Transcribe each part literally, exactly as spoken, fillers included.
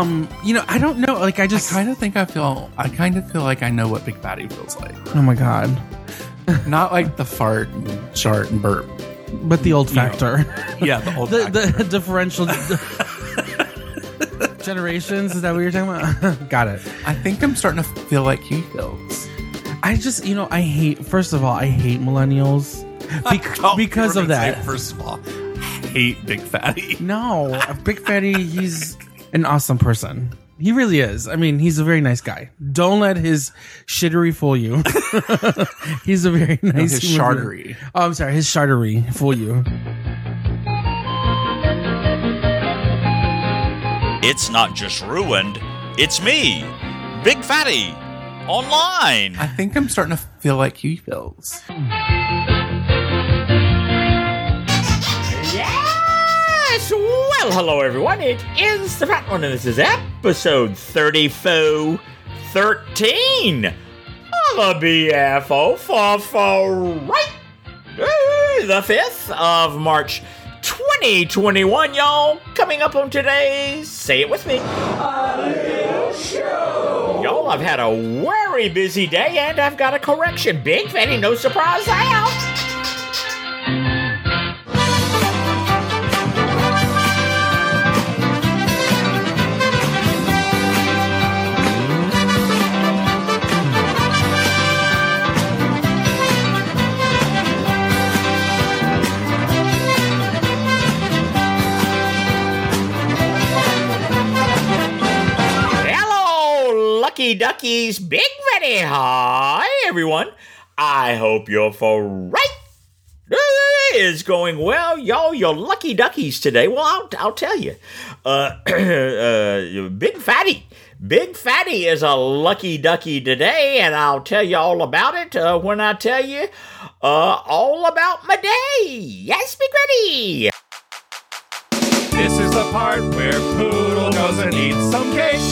Um, you know, I don't know. Like, I just I kind of think I feel. I kind of feel like I know what Big Fatty feels like. Oh my god! Not like the fart, and shart, and burp, but the old factor. Know. Yeah, the old the, factor. the differential generations. Is that what you're talking about? Got it. I think I'm starting to feel like he feels. I just, you know, I hate. First of all, I hate millennials bec- because of that. Say, first of all, I hate Big Fatty. No, Big Fatty. He's an awesome person. He really is. I mean, he's a very nice guy. Don't let his shittery fool you. He's a very nice. No, his shartery. Oh, I'm sorry. His shartery fool you. It's not just ruined. It's me, Big Fatty, online. I think I'm starting to feel like he feels. Yes! Well, hello everyone. It is the Fat One, and this is episode thirty-four thirteen of the B F O for, for right, uh, the fifth of March, twenty twenty-one, y'all. Coming up on today's Say It With Me, A Little Show. Y'all, I've had a very busy day, and I've got a correction. Big Fatty, no surprise, I out. Lucky Duckies, Big Fatty. Hi, everyone. I hope your for right is going well. Y'all, you're lucky duckies today. Well, I'll, I'll tell you. Uh, uh, Big Fatty. Big Fatty is a lucky ducky today, and I'll tell you all about it uh, when I tell you uh, all about my day. Yes, Big Fatty. This is the part where Poodle goes and eats some cake.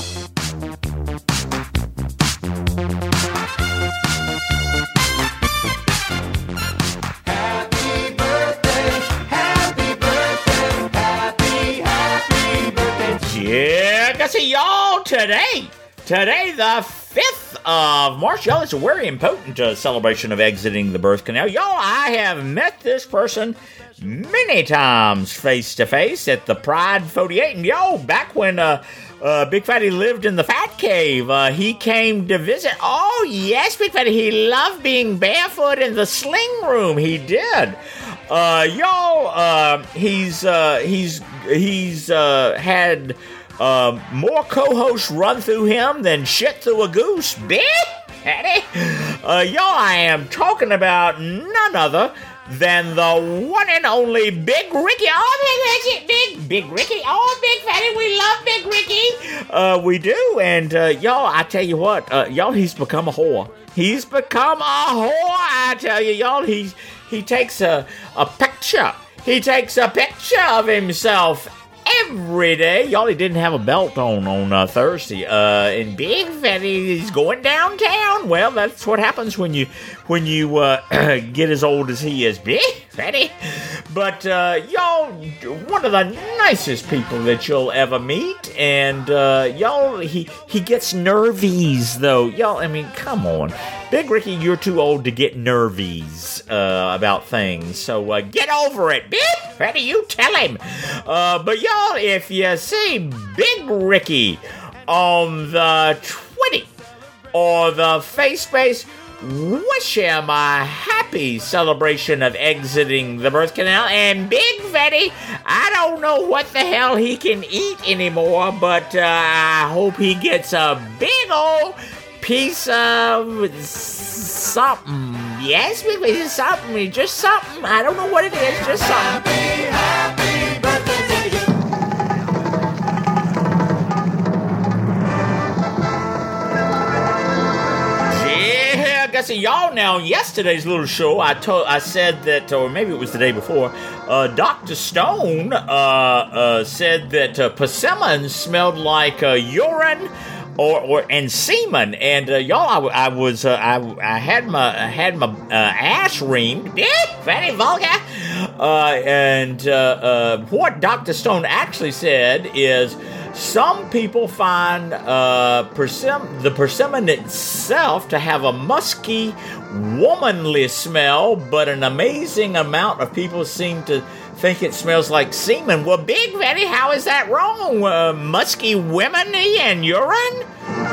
Yeah, I see y'all today. Today, the fifth of March. Y'all, it's a very important uh, celebration of exiting the birth canal. Y'all, I have met this person many times face to face at the Pride forty-eight. And y'all, back when uh, uh, Big Fatty lived in the Fat Cave, uh, he came to visit. Oh, yes, Big Fatty, he loved being barefoot in the sling room. He did. Uh, y'all, uh, he's, uh, he's, he's, uh, had, uh, more co-hosts run through him than shit through a goose. Big Fatty. Uh, y'all, I am talking about none other than the one and only Big Ricky. Oh, Big Ricky, Big, Big Ricky. Oh, Big Fatty, we love Big Ricky. Uh, we do, and, uh, y'all, I tell you what, uh, y'all, he's become a whore. He's become a whore, I tell you, y'all, he's, He takes a, a picture. He takes a picture of himself every day. Y'all, he didn't have a belt on on uh, Thursday. Uh, and Big Fatty, he's going downtown. Well, that's what happens when you when you uh, get as old as he is, Big Fatty. But uh, y'all, one of the nicest people that you'll ever meet. And uh, y'all, he he gets nervies though. Y'all, I mean, come on. Big Ricky, you're too old to get nervies uh, about things, so uh, get over it. Big Fatty, you tell him. Uh, but y'all, if you see Big Ricky on the Twitter or the FaceSpace, wish him a happy celebration of exiting the birth canal. And Big Fatty, I don't know what the hell he can eat anymore, but uh, I hope he gets a big old piece of something. Yes, it's something. Just something. I don't know what it is. Just something. Happy, happy birthday to you. Yeah, I guess y'all now. Yesterday's little show, I told, I said that, or maybe it was the day before. Uh, Doctor Stone uh, uh, said that uh, persimmons smelled like uh, urine. Or, or and semen, and uh, y'all, I, I was, uh, I, I had my, I had my uh, ass reamed, very vulgar. Uh, and uh, uh, what Doctor Stone actually said is Some people find uh, persim- the persimmon itself to have a musky, womanly smell, but an amazing amount of people seem to think it smells like semen. Well, Big Fatty, how is that wrong? Uh, musky, womany, and urine?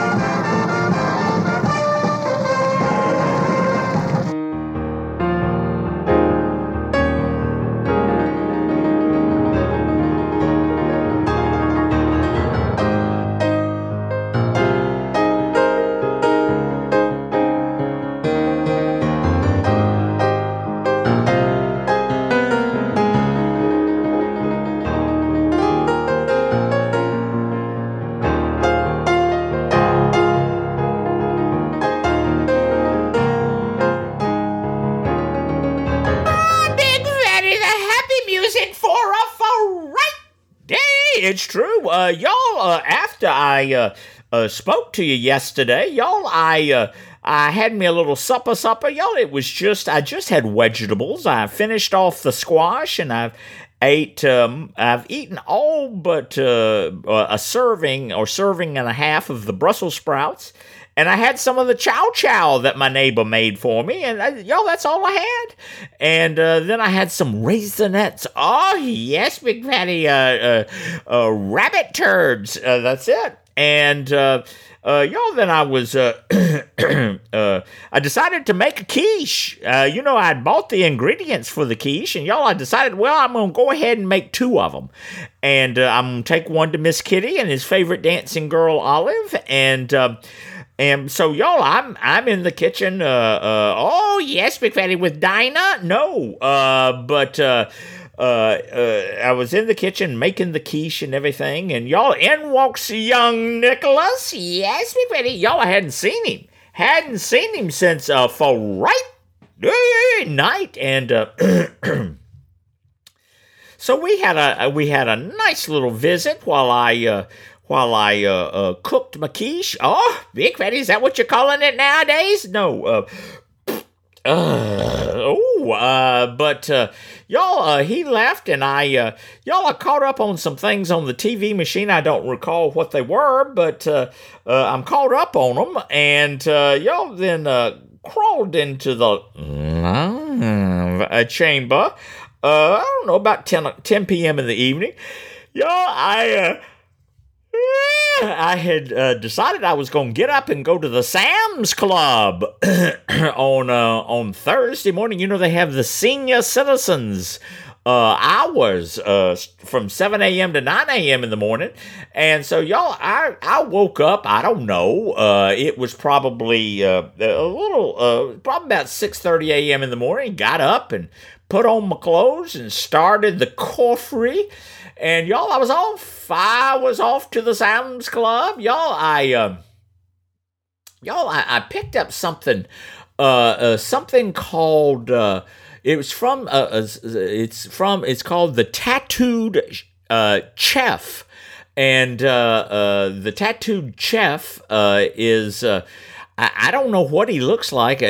It's true. Uh, y'all, uh, after I uh, uh, spoke to you yesterday, y'all, I uh, I had me a little supper supper. Y'all, it was just, I just had vegetables. I finished off the squash, and I've ate, um, I've eaten all but uh, a serving or serving and a half of the Brussels sprouts. And I had some of the chow chow that my neighbor made for me. And, I, y'all, that's all I had. And uh, then I had some Raisinets. Oh, yes, Big Fatty. Uh, uh, uh, rabbit turds. Uh, that's it. And, uh, uh, y'all, then I was, uh, uh, I decided to make a quiche. Uh, you know, I'd bought the ingredients for the quiche. And, y'all, I decided, well, I'm going to go ahead and make two of them. And uh, I'm going to take one to Miss Kitty and his favorite dancing girl, Olive. And, uh, And so, y'all, I'm I'm in the kitchen. Uh, uh, oh, yes, Big Fatty, with Dinah? No, uh, but uh, uh, uh, I was in the kitchen making the quiche and everything. And, y'all, in walks young Nicholas. Yes, Big Fatty. Y'all, I hadn't seen him. Hadn't seen him since uh, Friday night. And uh, so we had a we had a nice little visit while I... Uh, While I uh, uh, cooked my quiche. Oh, Big Fatty, is that what you're calling it nowadays? No. Uh, uh, oh, uh, but uh, y'all, uh, he left, and I, uh, y'all, I caught up on some things on the T V machine. I don't recall what they were, but uh, uh, I'm caught up on them, and uh, y'all then uh, crawled into the uh, chamber. Uh, I don't know, about ten p.m. in the evening. Y'all, I. Uh, I had uh, decided I was going to get up and go to the Sam's Club on uh, on Thursday morning. You know, they have the senior citizens uh, hours uh, from seven a.m. to nine a.m. in the morning. And so, y'all, I, I woke up, I don't know, uh, it was probably uh, a little, uh, probably about six thirty a.m. in the morning, got up and put on my clothes and started the coffee. And, y'all, I was off. I was off to the Sam's Club. Y'all, I, uh, y'all, I, I picked up something, uh, uh something called, uh, it was from, uh, uh, it's from, it's called the Tattooed uh, Chef. And uh, uh, the Tattooed Chef uh, is, uh, I, I don't know what he looks like,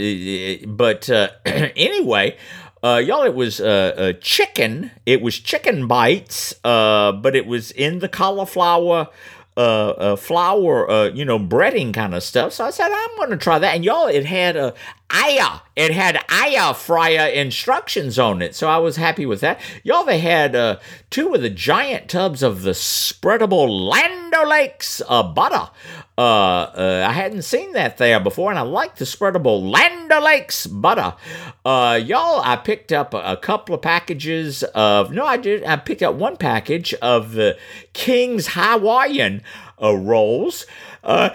but uh, anyway, Uh, y'all, it was uh, uh, chicken. It was chicken bites, uh, but it was in the cauliflower uh, uh, flour, uh, you know, breading kind of stuff. So I said, I'm going to try that. And y'all, it had a Aya. It had Aya fryer instructions on it. So I was happy with that. Y'all, they had uh, two of the giant tubs of the spreadable Land O'Lakes uh, butter. Uh, uh, I hadn't seen that there before, and I like the spreadable Land O'Lakes butter. Uh, y'all, I picked up a, a couple of packages of, no, I did, I picked up one package of the King's Hawaiian uh, rolls. Uh,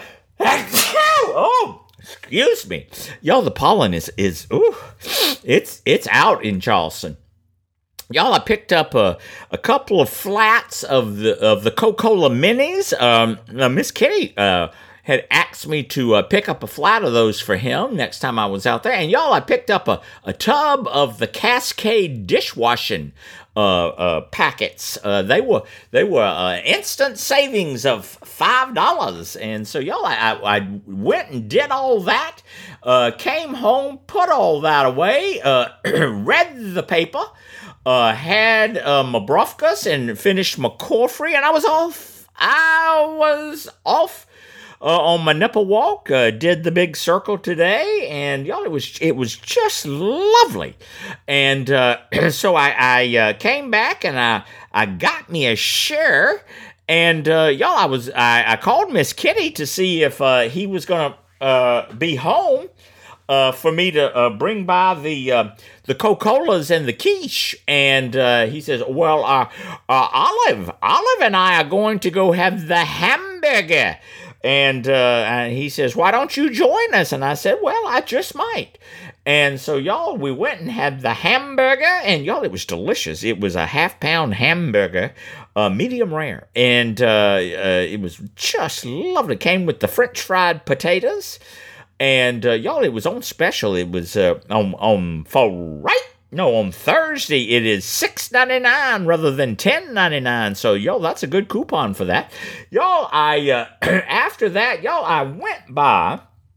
oh, excuse me. Y'all, the pollen is, is, ooh, it's, it's out in Charleston. Y'all, I picked up a, a couple of flats of the of the Coca-Cola Minis. Um, uh, Miss Kitty uh, had asked me to uh, pick up a flat of those for him next time I was out there. And y'all, I picked up a, a tub of the Cascade dishwashing uh, uh, packets. Uh, they were they were uh, instant savings of five dollars. And so y'all, I, I, I went and did all that. Uh, came home, put all that away, uh, read the paper. Uh, had uh, my brofkas and finished my coffee, and I was off. I was off uh, on my nipple walk. Uh, did the big circle today, and y'all, it was it was just lovely. And uh, so I, I uh, came back and I I got me a share. And uh, y'all, I was I, I called Miss Kitty to see if uh, he was gonna uh, be home uh, for me to uh, bring by the uh, the Coca-Colas and the quiche. And uh, he says, "Well, uh, uh, Olive, Olive and I are going to go have the hamburger." And, uh, and he says, "Why don't you join us?" And I said, "Well, I just might." And so, y'all, we went and had the hamburger, and y'all, it was delicious. It was a half-pound hamburger, uh, medium rare, and uh, uh, it was just lovely. It came with the French fried potatoes, and uh, y'all, it was on special. It was uh, on on for right. No, on Thursday it is six ninety-nine rather than ten ninety-nine. So, y'all, that's a good coupon for that. Y'all, I uh, after that, y'all, I went by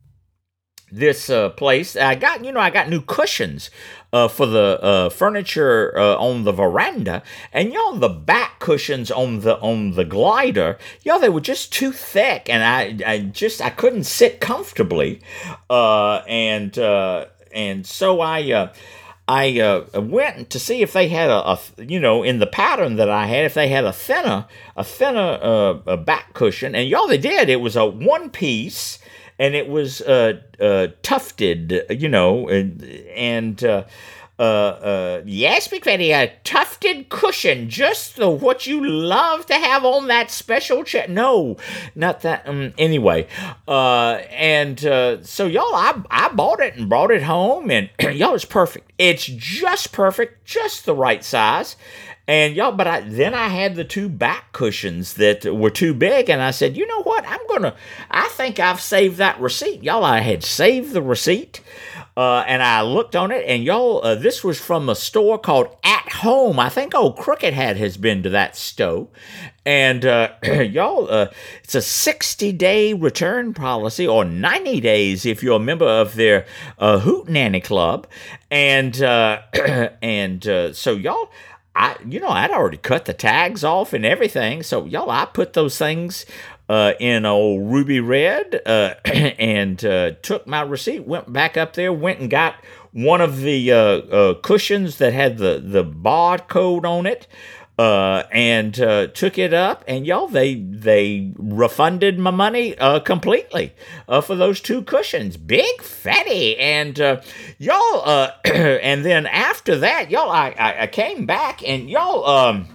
this uh, place. I got, you know, I got new cushions uh, for the uh, furniture uh, on the veranda, and y'all, the back cushions on the on the glider, y'all, they were just too thick, and I I just I couldn't sit comfortably, uh, and uh, and so I. Uh, I uh, went to see if they had a, a, you know, in the pattern that I had, if they had a thinner, a thinner uh, a back cushion, and y'all, they did. It was a one piece, and it was uh, uh, tufted, you know, and, and uh, uh, uh, yes, Big Fatty, a tufted cushion, just the what you love to have on that special chair. No, not that. Um, anyway, uh, and uh, so y'all, I I bought it and brought it home, and y'all, it's perfect. It's just perfect, just the right size. And y'all, but I, then I had the two back cushions that were too big, and I said, you know what? I'm gonna. I think I've saved that receipt, y'all. I had saved the receipt, uh, and I looked on it, and y'all, uh, this was from a store called At Home. I think old Crooked Hat has been to that store, and uh, y'all, uh, it's a sixty-day return policy, or ninety days if you're a member of their uh, Hootenanny Club, and uh, and uh, so y'all. I, you know, I'd already cut the tags off and everything. So, y'all, I put those things uh, in old ruby red uh, and uh, took my receipt, went back up there, went and got one of the uh, uh, cushions that had the, the barcode on it, uh, and uh, took it up. And, y'all, they they refunded my money uh, completely uh, for those two cushions. Big Fatty. And, uh, y'all, uh, and then after that, y'all, I, I, I came back, and y'all, um,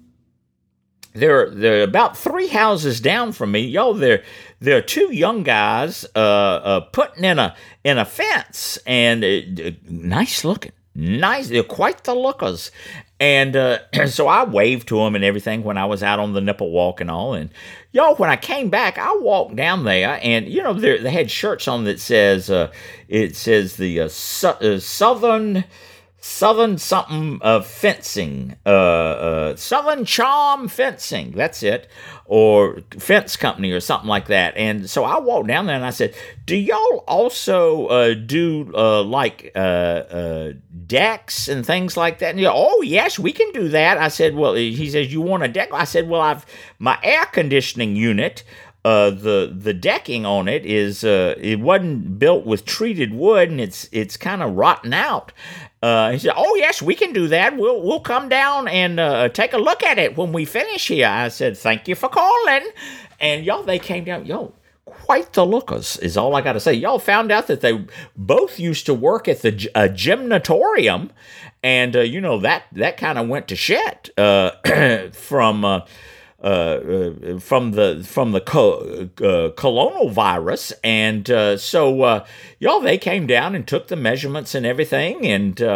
they're, they're about three houses down from me. Y'all, there there are two young guys uh, uh, putting in a, in a fence, and uh, nice looking. Nice. They're quite the lookers. And uh, so I waved to them and everything when I was out on the nipple walk and all. And, y'all, when I came back, I walked down there, and, you know, they had shirts on that says, uh, it says the uh, su- uh, Southern... Southern something uh, fencing, uh, uh, Southern Charm Fencing, that's it, or Fence Company or something like that. And so I walked down there and I said, do y'all also uh, do uh, like uh, uh, decks and things like that? And you go, oh, yes, we can do that. I said, well, he says, you want a deck? I said, well, I've my air conditioning unit, Uh, the the decking on it is uh, it wasn't built with treated wood, and it's it's kind of rotten out. Uh, he said, "Oh yes, we can do that. We'll we'll come down and uh, take a look at it when we finish here." I said, "Thank you for calling." And y'all, they came down. Yo, quite the lookers is all I got to say. Y'all found out that they both used to work at the uh, gymnatorium, and uh, you know that that kind of went to shit uh, from. Uh, Uh, uh, from the from the co- uh, colonial virus, and uh, so uh, y'all, they came down and took the measurements and everything, and uh,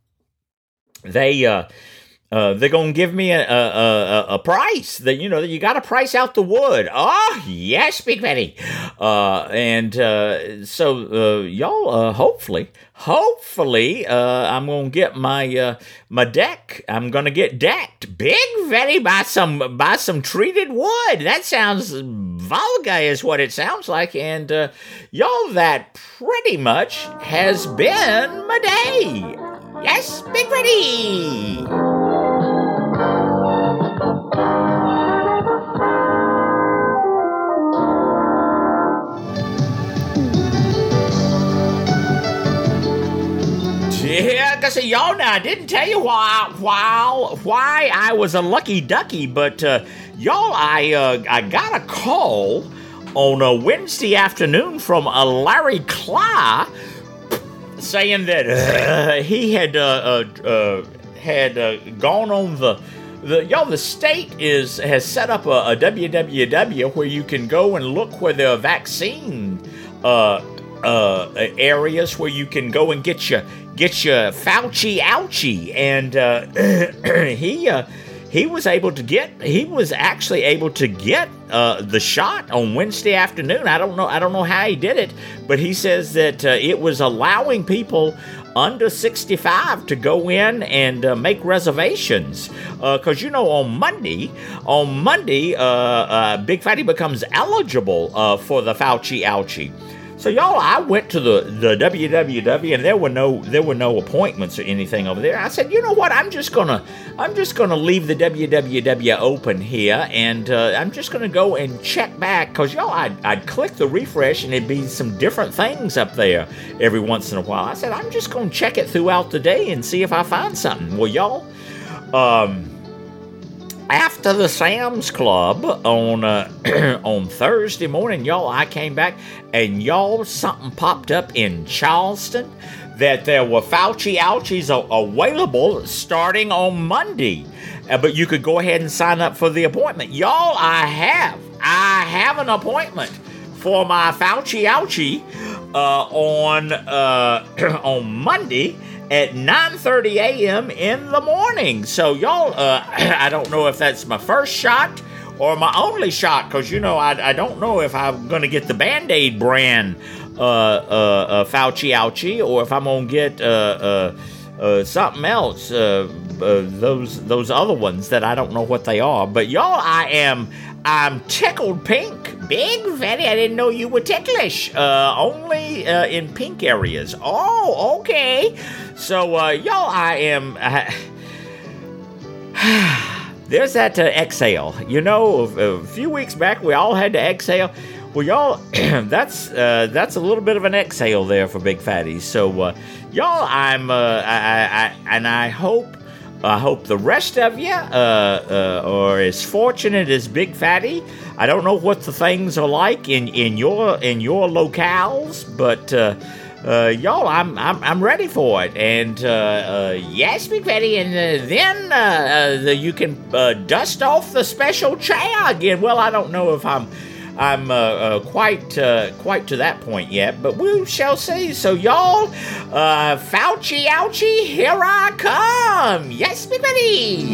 they uh, uh, they're gonna give me a a, a, a price that you know that you got to price out the wood. Oh yes, Big Betty, uh, and uh, so uh, y'all, uh, hopefully. Hopefully, uh, I'm gonna get my uh, my deck. I'm gonna get decked, Big Betty, by some by some treated wood. That sounds vulgar, is what it sounds like. And uh, y'all, that pretty much has been my day. Yes, Big Betty. Yeah, because y'all now, I didn't tell you why, why, why I was a lucky ducky, but uh, y'all, I uh, I got a call on a Wednesday afternoon from a Larry Cly saying that uh, he had uh, uh, uh, had uh, gone on the the y'all the state is has set up a, a W W W where you can go and look where there are vaccine uh, uh, areas where you can go and get your get your Fauci ouchie, and uh, he uh, he was able to get he was actually able to get uh, the shot on Wednesday afternoon. I don't know I don't know how he did it, but he says that uh, it was allowing people under sixty-five to go in and uh, make reservations, because uh, you know on Monday, on Monday, uh, uh, Big Fatty becomes eligible uh, for the Fauci ouchie. So y'all, I went to the, the W W W and there were no there were no appointments or anything over there. I said, you know what? I'm just gonna I'm just gonna leave the W W W open here, and uh, I'm just gonna go and check back, because y'all, I'd, I'd click the refresh and it'd be some different things up there every once in a while. I said, I'm just gonna check it throughout the day and see if I find something. Well, y'all, um. After the Sam's Club on uh, on Thursday morning, y'all, I came back and y'all, something popped up in Charleston that there were Fauci ouchies a- available starting on Monday, uh, but you could go ahead and sign up for the appointment. Y'all, I have I have an appointment for my Fauci ouchie uh, on uh, on Monday at nine thirty a.m. in the morning. So y'all, uh, I don't know if that's my first shot or my only shot, because, you know, I, I don't know if I'm going to get the Band-Aid brand uh, uh, uh, Fauci ouchie, or if I'm going to get uh, uh, uh, something else, uh, uh, those those other ones that I don't know what they are. But y'all, I am I'm tickled pink. Big Fatty, I didn't know you were ticklish. Uh, only uh, in pink areas. Oh, okay. So, uh, y'all, I am... Uh, there's that uh, exhale. You know, a, a few weeks back, we all had to exhale. Well, y'all, that's uh, that's a little bit of an exhale there for Big Fatty. So, uh, y'all, I'm... Uh, I, I, and I hope... I hope the rest of you uh, uh, are as fortunate as Big Fatty. I don't know what the things are like in, in your in your locales, but uh, uh, y'all, I'm I'm I'm ready for it. And uh, uh, yes, Big Fatty, and uh, then uh, uh, the, you can uh, dust off the special chair again. Well, I don't know if I'm. I'm uh, uh, quite uh, quite to that point yet, but we shall see. So y'all, uh, Fauci ouchie, here I come. Yes, everybody.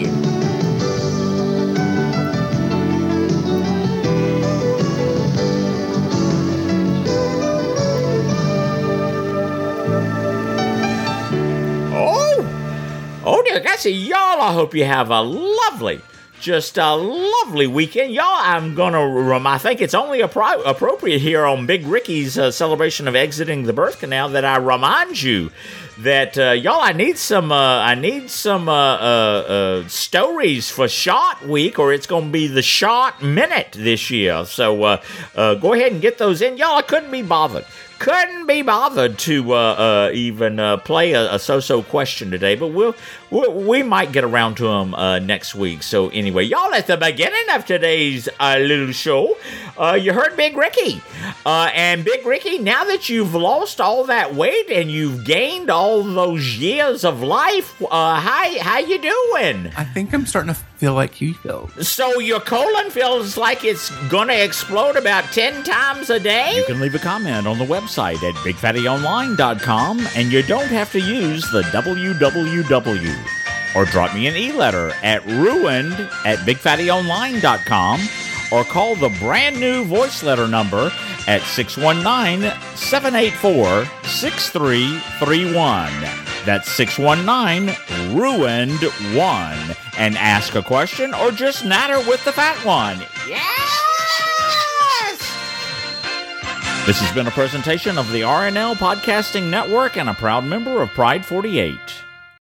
Oh, oh dear, guys, y'all, I hope you have a lovely, just a lovely weekend. Y'all, I'm going to, rem- I think it's only appro- appropriate here on Big Ricky's uh, celebration of exiting the birth canal that I remind you that, uh, y'all, I need some, uh, I need some, uh, uh, uh, stories for Shot Week, or it's going to be the Shot Minute this year. So, uh, uh, go ahead and get those in. Y'all, I couldn't be bothered. Couldn't be bothered to uh, uh, even uh, play a, a so-so question today, but we'll, we'll we might get around to them uh, next week. So anyway, y'all, at the beginning of today's uh, little show, uh, you heard Big Ricky, uh, and Big Ricky, now that you've lost all that weight and you've gained all those years of life, uh, how how you doing? I think I'm starting to feel like you feel. So your colon feels like it's gonna explode about ten times a day? You can leave a comment on the website at big fatty online dot com, and you don't have to use the W W W. Or drop me an e-letter at ruined at big fatty online dot com, or call the brand new voice letter number at six one nine, seven eight four, six three three one. That's six one nine, ruined one. And ask a question or just natter with the fat one. Yes! This has been a presentation of the R N L Podcasting Network and a proud member of Pride forty-eight.